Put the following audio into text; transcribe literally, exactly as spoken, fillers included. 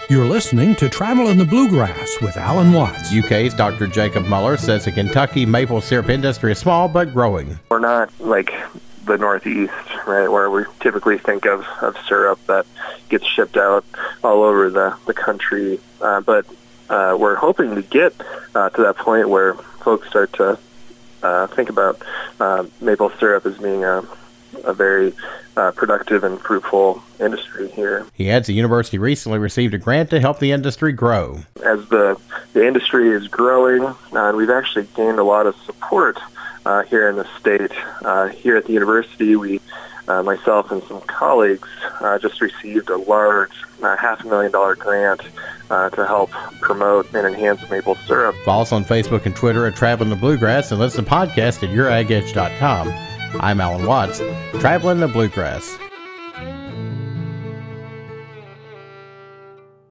You're listening to Travel in the Bluegrass with Alan Watts. U K's Doctor Jacob Muller says the Kentucky maple syrup industry is small but growing. We're not like the Northeast, right, where we typically think of, of syrup that gets shipped out all over the, the country. Uh, but uh, we're hoping to get uh, to that point where folks start to uh, think about uh, maple syrup as being a, a very uh, productive and fruitful industry here. He adds the university recently received a grant to help the industry grow. As the, the industry is growing, uh, and we've actually gained a lot of support uh, here in the state. Uh, here at the university, we, uh, myself and some colleagues, uh, just received a large uh, half a million dollar grant uh, to help promote and enhance maple syrup. Follow us on Facebook and Twitter at Traveling the Bluegrass and listen to the podcast at your ag edge dot com. I'm Alan Watts, Traveling the Bluegrass.